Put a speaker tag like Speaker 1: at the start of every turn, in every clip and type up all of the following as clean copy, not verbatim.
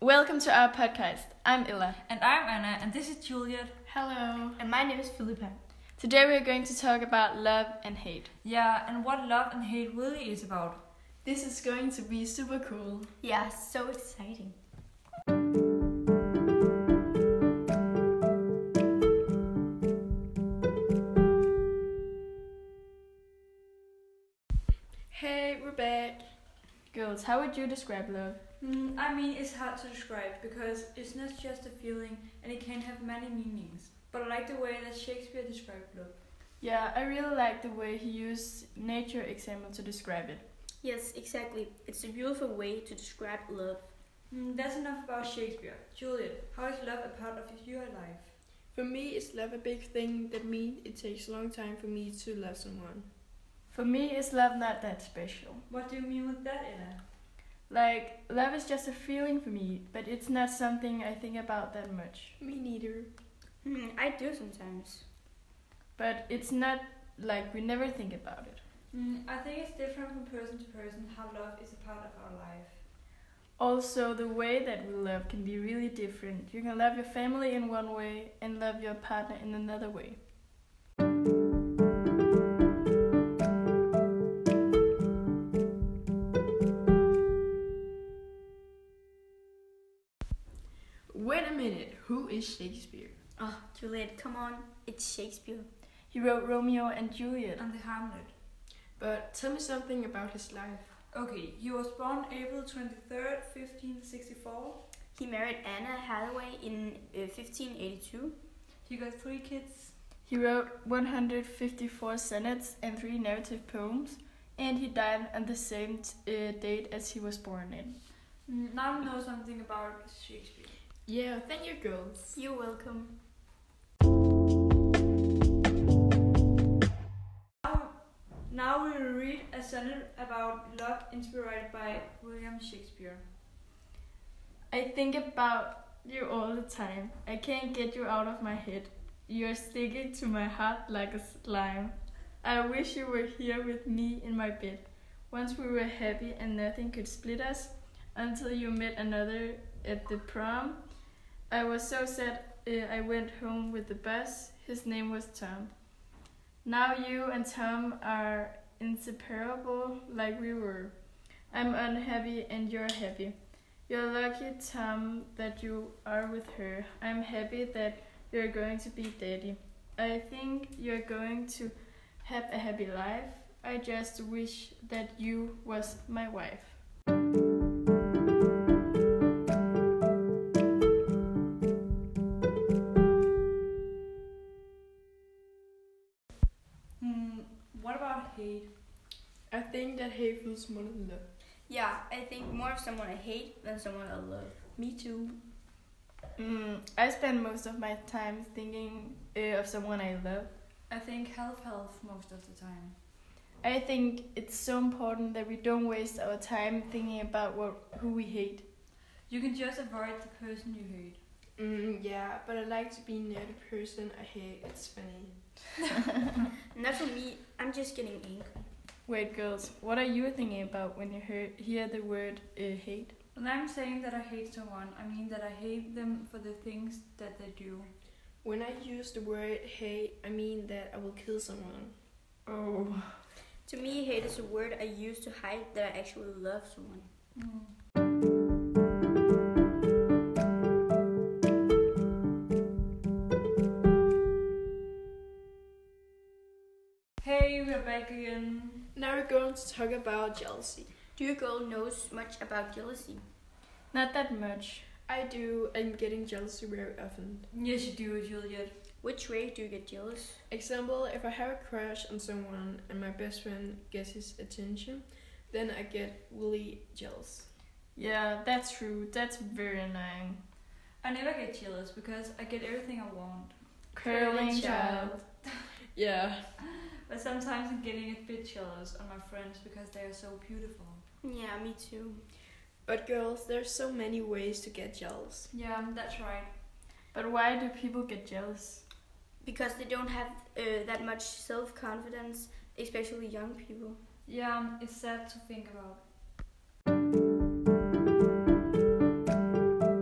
Speaker 1: Welcome to our podcast. I'm Illa.
Speaker 2: And I'm Anna, and this is Juliet.
Speaker 1: Hello.
Speaker 3: And my name is Philippa.
Speaker 1: Today we're going to talk about love and hate.
Speaker 2: Yeah, and what love and hate really is about.
Speaker 1: This is going to be super cool.
Speaker 3: Yeah, so exciting.
Speaker 1: Hey, we're back. Girls, how would you describe love?
Speaker 2: It's hard to describe because it's not just a feeling and it can have many meanings. But I like the way that Shakespeare described love.
Speaker 1: Yeah, I really like the way he used nature example to describe it.
Speaker 3: Yes, exactly. It's a beautiful way to describe love.
Speaker 2: That's enough about Shakespeare. Juliet, how is love a part of your life?
Speaker 4: For me, is love a big thing? That means it takes a long time for me to love someone.
Speaker 1: For me, is love not that special.
Speaker 2: What do you mean with that, Ella?
Speaker 1: Like, love is just a feeling for me, but it's not something I think about that much.
Speaker 4: Me neither.
Speaker 3: I do sometimes.
Speaker 1: But it's not like we never think about it.
Speaker 2: I think it's different from person to person how love is a part of our life.
Speaker 1: Also, the way that we love can be really different. You can love your family in one way and love your partner in another way.
Speaker 4: Wait a minute, who is Shakespeare?
Speaker 3: Oh, Juliet, come on. It's Shakespeare.
Speaker 1: He wrote Romeo and Juliet.
Speaker 2: And the Hamlet.
Speaker 4: But tell me something about his life.
Speaker 2: Okay, he was born April 23rd, 1564.
Speaker 3: He married Anna Hathaway in 1582.
Speaker 2: He got 3 kids.
Speaker 1: He wrote 154 sonnets and 3 narrative poems, and he died on the same date as he was born in.
Speaker 2: Now we know something about Shakespeare.
Speaker 4: Yeah, thank you, girls.
Speaker 3: You're welcome.
Speaker 2: Now we will read a sonnet about love inspired by William Shakespeare.
Speaker 1: I think about you all the time. I can't get you out of my head. You're sticking to my heart like a slime. I wish you were here with me in my bed. Once we were happy and nothing could split us until you met another at the prom. I was so sad I went home with the bus. His name was Tom. Now you and Tom are inseparable like we were. I'm unhappy and you're happy. You're lucky, Tom, that you are with her. I'm happy that you're going to be daddy. I think you're going to have a happy life. I just wish that you was my wife.
Speaker 2: What about hate?
Speaker 4: I think that hate feels more than love.
Speaker 3: Yeah, I think more of someone I hate than someone I love.
Speaker 4: Me too.
Speaker 1: I spend most of my time thinking of someone I love.
Speaker 2: I think health most of the time.
Speaker 1: I think it's so important that we don't waste our time thinking about who we hate.
Speaker 2: You can just avoid the person you hate.
Speaker 4: Yeah, but I like to be near the person I hate. It's funny.
Speaker 3: Not for me. I'm just getting angry.
Speaker 1: Wait, girls, what are you thinking about when you hear the word hate?
Speaker 2: When I'm saying that I hate someone, I mean that I hate them for the things that they do.
Speaker 4: When I use the word hate, I mean that I will kill someone.
Speaker 1: Oh.
Speaker 3: To me, hate is a word I use to hide that I actually love someone.
Speaker 2: Hey, we're back again.
Speaker 4: Now we're going to talk about jealousy.
Speaker 3: Do you girl knows much about jealousy?
Speaker 1: Not that much.
Speaker 4: I do. I'm getting jealousy very often.
Speaker 2: Yes, you do, Juliet.
Speaker 3: Which way do you get jealous?
Speaker 4: Example, if I have a crush on someone and my best friend gets his attention, then I get really jealous.
Speaker 1: Yeah, that's true. That's very annoying.
Speaker 2: I never get jealous because I get everything I want.
Speaker 1: Curling child.
Speaker 4: Yeah.
Speaker 2: But sometimes I'm getting a bit jealous on my friends because they are so beautiful.
Speaker 3: Yeah, me too.
Speaker 4: But girls, there's so many ways to get jealous.
Speaker 2: Yeah, that's right.
Speaker 1: But why do people get jealous?
Speaker 3: Because they don't have that much self-confidence, especially young people.
Speaker 2: Yeah, it's sad to think about.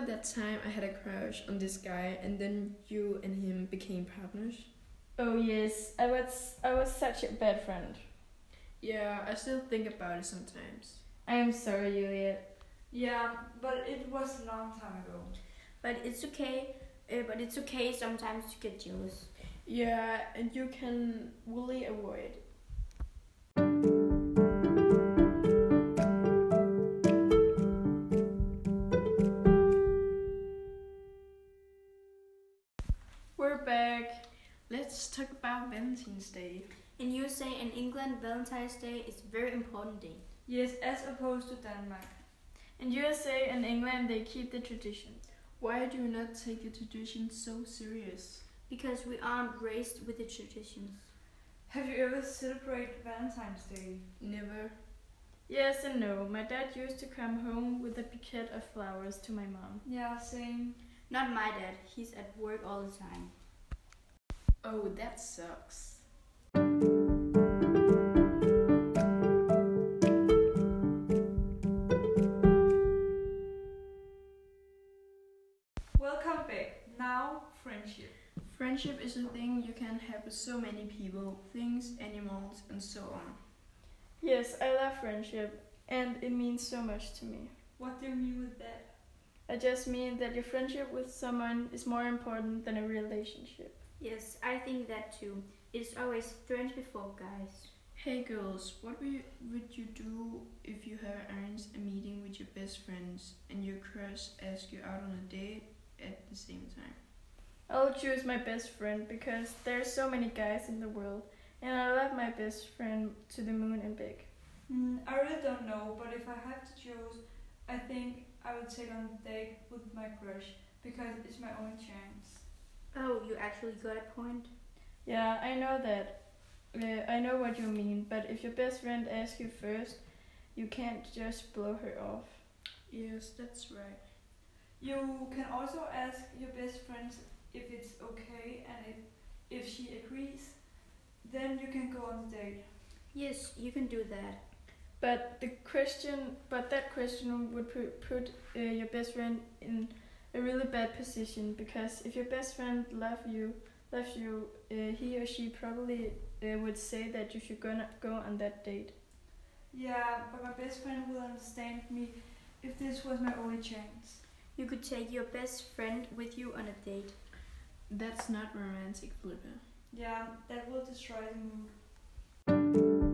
Speaker 4: about that time I had a crush on this guy and then you and him became partners?
Speaker 1: Oh yes, I was such a bad friend.
Speaker 4: Yeah, I still think about it sometimes.
Speaker 1: I am sorry, Juliet.
Speaker 2: Yeah, but it was a long time ago.
Speaker 3: But it's okay. But it's okay sometimes to get jealous.
Speaker 4: Yeah, and you can really avoid.
Speaker 1: We're back.
Speaker 4: Let's talk about Valentine's Day.
Speaker 3: In USA and England, Valentine's Day is a very important day.
Speaker 2: Yes, as opposed to Denmark.
Speaker 1: In USA and England, they keep the tradition.
Speaker 4: Why do you not take the tradition so serious?
Speaker 3: Because we aren't raised with the traditions.
Speaker 2: Have you ever celebrated Valentine's Day?
Speaker 4: Never.
Speaker 1: Yes and no. My dad used to come home with a bouquet of flowers to my mom.
Speaker 2: Yeah, same.
Speaker 3: Not my dad. He's at work all the time.
Speaker 4: Oh, that sucks.
Speaker 2: Welcome back. Now, friendship.
Speaker 4: Friendship is a thing you can have with so many people, things, animals, and so on.
Speaker 1: Yes, I love friendship, and it means so much to me.
Speaker 2: What do you mean with that?
Speaker 1: I just mean that your friendship with someone is more important than a relationship.
Speaker 3: Yes, I think that too. It's always friends before guys.
Speaker 4: Hey girls, what would you do if you have arranged a meeting with your best friends and your crush asks you out on a date at the same time?
Speaker 1: I'll choose my best friend because there are so many guys in the world, and I love my best friend to the moon and back.
Speaker 2: I really don't know, but if I have to choose, I think I would take on a date with my crush because it's my only chance.
Speaker 3: Oh, you actually got a point.
Speaker 1: Yeah, I know that. I know what you mean, but if your best friend asks you first, you can't just blow her off.
Speaker 4: Yes, that's right.
Speaker 2: You can also ask your best friend if it's okay, and if she agrees, then you can go on the date.
Speaker 3: Yes, you can do that.
Speaker 1: But that question would put your best friend in a really bad position because if your best friend loves you, he or she probably would say that you should go on that date.
Speaker 2: Yeah, but my best friend will understand me if this was my only chance.
Speaker 3: You could take your best friend with you on a date.
Speaker 4: That's not romantic, Flipper.
Speaker 2: Yeah, that will destroy the mood.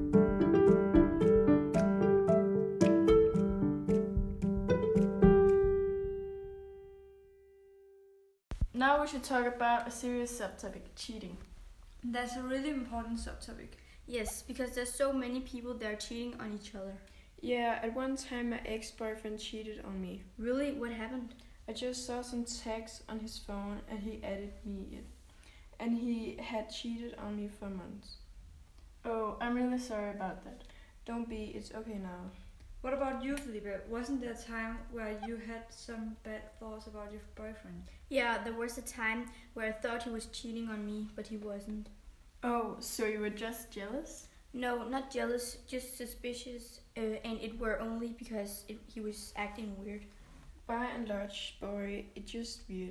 Speaker 1: Now we should talk about a serious subtopic, cheating.
Speaker 2: That's a really important subtopic.
Speaker 3: Yes, because there's so many people that are cheating on each other.
Speaker 4: Yeah, at one time my ex-boyfriend cheated on me.
Speaker 3: Really? What happened?
Speaker 4: I just saw some text on his phone and he added me it. And he had cheated on me for months.
Speaker 1: Oh, I'm really sorry about that.
Speaker 4: Don't be, it's okay now.
Speaker 2: What about you, Felipe? Wasn't there a time where you had some bad thoughts about your boyfriend?
Speaker 3: Yeah, there was a time where I thought he was cheating on me, but he wasn't.
Speaker 1: Oh, so you were just jealous?
Speaker 3: No, not jealous, just suspicious, and it were only because he was acting weird.
Speaker 4: By and large, boy, it's just weird.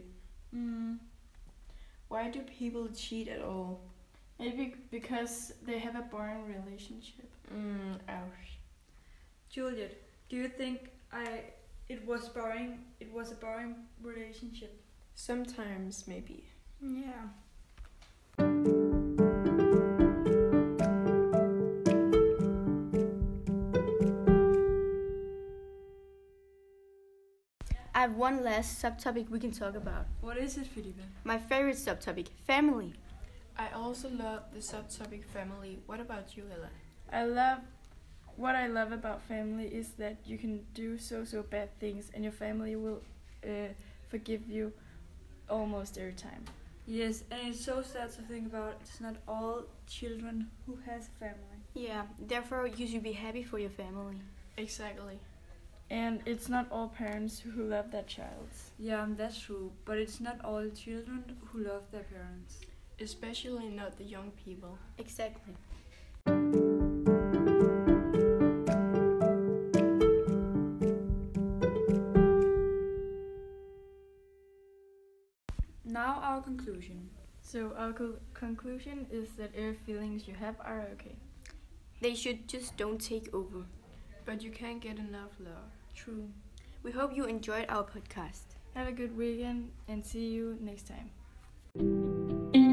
Speaker 4: Why do people cheat at all?
Speaker 1: Maybe because they have a boring relationship.
Speaker 4: Ouch.
Speaker 2: Juliet, do you think it was boring? It was a boring relationship.
Speaker 4: Sometimes, maybe.
Speaker 3: Yeah. I have one last subtopic we can talk about.
Speaker 2: What is it, Felipe?
Speaker 3: My favorite subtopic, family.
Speaker 4: I also love the subtopic family. What about you, Ella?
Speaker 1: What I love about family is that you can do so bad things and your family will forgive you almost every time.
Speaker 2: Yes, and it's so sad to think about. It's not all children who has a family.
Speaker 3: Yeah, therefore you should be happy for your family.
Speaker 4: Exactly.
Speaker 1: And it's not all parents who love their child.
Speaker 2: Yeah, that's true. But it's not all children who love their parents.
Speaker 4: Especially not the young people.
Speaker 3: Exactly.
Speaker 5: now our conclusion.
Speaker 1: So our conclusion is that every feelings you have are okay.
Speaker 3: They should just don't take over.
Speaker 4: But you can't get enough love.
Speaker 3: True. We hope you enjoyed our podcast.
Speaker 1: Have a good weekend and see you next time.